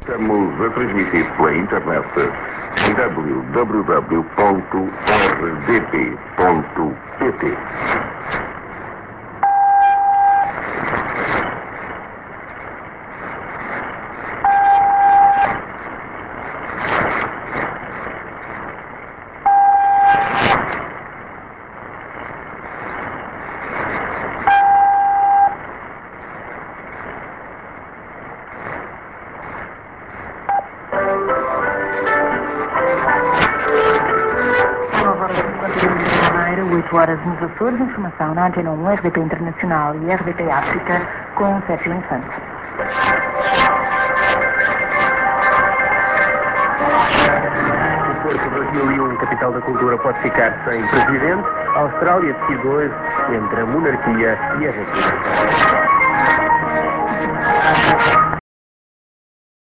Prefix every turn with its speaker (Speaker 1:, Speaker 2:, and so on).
Speaker 1: Estamos a transmitir pela internet em www.rdp.pt.
Speaker 2: Horas nos Açores, informação na Antena 1, RDP Internacional e RDP África, com Sérgio Infante.
Speaker 3: O Porto 2001, capital da cultura, pode ficar sem presidente. A Austrália decide hoje entre a monarquia e a república.